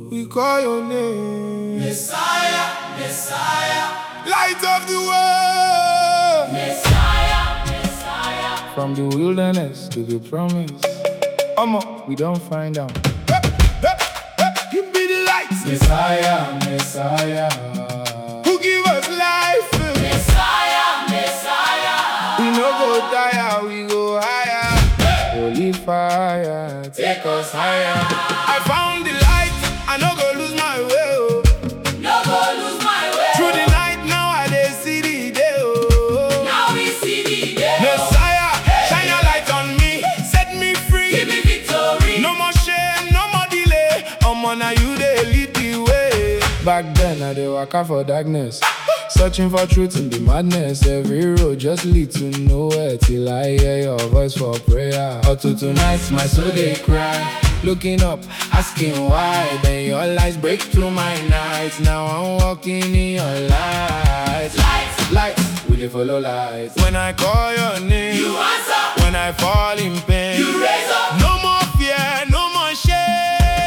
we call your name. Messiah, Messiah, Light of the world. Messiah, Messiah. From the wilderness to the promise, we don't find out. You be the light. Messiah, Messiah, Who give us life? Messiah, Messiah. We no go tire, we go higher. Holy fire, Take us higher. I found the light, I no go lose my way. Oh. No go lose my way. Through the night, now I dey see the day. Oh. Now we see the day. Messiah, shine your light on me, set me free. Give me victory. No more shame, no more delay. Now you dey lead the way. Back then I dey waka for darkness, searching for truth in the madness. Every road just lead to nowhere till I hear your voice for prayer. Up to tonight my soul dey cry, looking up, asking why. Then your lights break through my nights. Now I'm walking in your light. Light, we dey follow light. When I call your name, You answer. when I fall in pain, You raise up. no more fear, no more shame.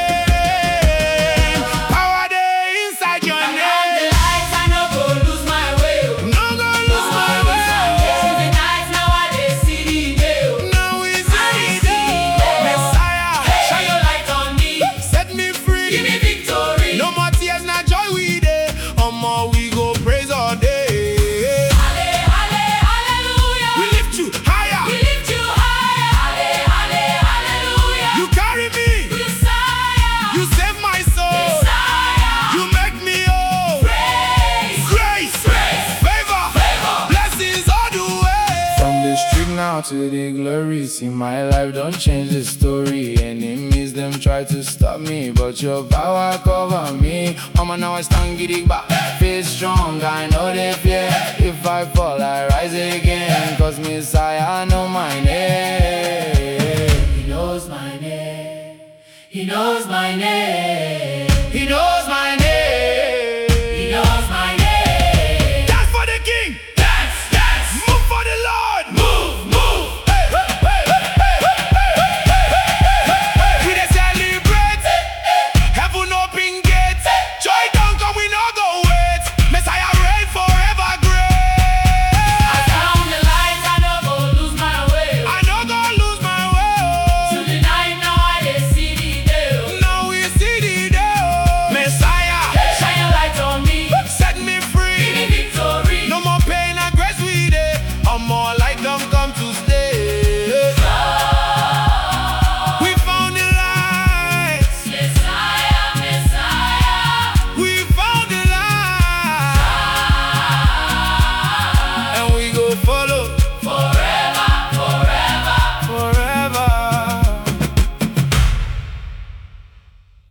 Power dey inside your Around name. the lights, I no go lose my way. Oh. No go lose my way. Through the night, now I dey see the day. Oh. Now we see the day. Messiah, Shine your light on me. set me free. Give me victory. No more tears, na joy we dey. We go praise all day. Hallelujah. We lift you higher. We lift you higher. Hallelujah. You carry me. Messiah. You save my soul. Messiah. You make me whole. Praise. Grace, favor, blessings all the way. From the street now to the glory, see my life don't change the story. Enemies them try to stop me, but your power cover me. Now I stand giddy back, feel strong, I know they fear. If I fall, I rise again, cause Messiah know my name. He knows my name. He knows my name.